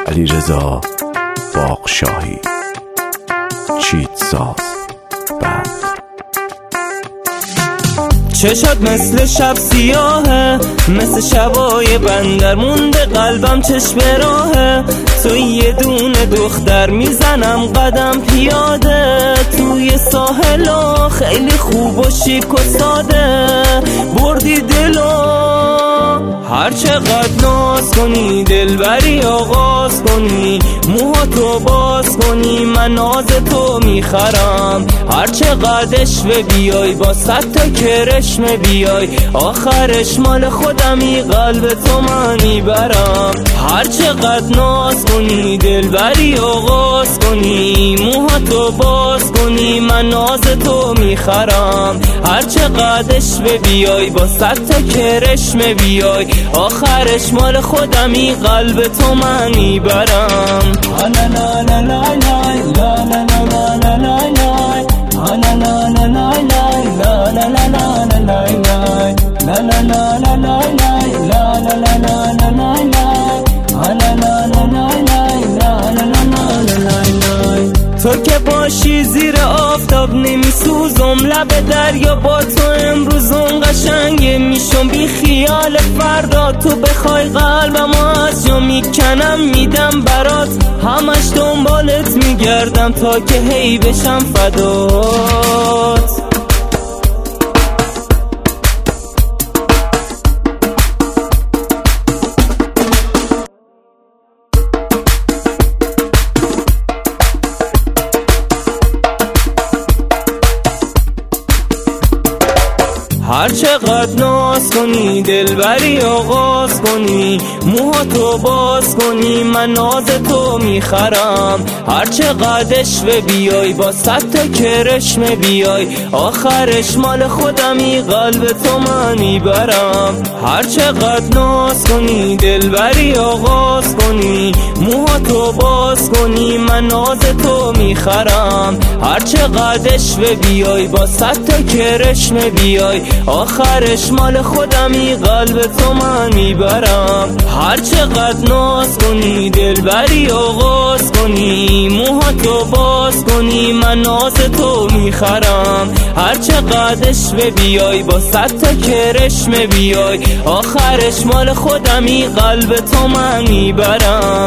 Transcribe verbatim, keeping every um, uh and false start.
علیرضا باغشاهی، چیت ساز بند. چشات مثل شب سیاهه، مثل شبای بندر مونده قلبم چشم راهه. توی یه دونه دختر میزنم قدم پیاده، توی ساحلا خیلی خوب و شیک و ساده. بردی دلو هر چقدر ناز کنی، دلبری آغاز کنی، موهاتو باز کنی، من ناز تو میخرم. هر چقدر اشوه بیای با صد تا کرشمه بیای، آخرش مال خودمی قلب تو من میبرم. هر چقدر ناز کنی، دلبری آغاز کنی، موهاتو باز کنی، من ناز تو میخرم. هر چقدر اشوه بیای با صد تا کرشمه بیای، آخرش مال خودمی قلب تو من میبرم. لا لا لا لا لا لا لا لا لا لا لا لا لا لا لا لا لا لا لا تو که باشی زیر آفتاب نمیسوزم، لب دریا با تو امروز اون قشنگه میشم بی خیال فردا. تو بخوای قلبم از جا میکنم میدم برات، همش دنبالت میگردم تا که هی بشم فدات. هر چقدر ناز کنی، دلبری آغاز کنی، موهاتو باز کنی، من ناز تو میخرم. هر چقدر اشوه بیای با صد تا کرشمه بیای، آخرش مال خودمی قلب تو من میبرم. هر چقدر ناز کنی، دلبری آغاز کنی، موهاتو باز کنی، من ناز تو میخرم. هر چقدر اشوه بیای با صد تا کرشمه بیای، آخرش مال خودمی قلب تو من میبرم. هر چقدر ناز کنی، دلبری آغاز کنی، موهاتو باز کنی، من ناز تو میخرم. هر چقدر اشوه بیای با صد تا کرشمه بیای، آخرش مال خودمی قلب تو من میبرم.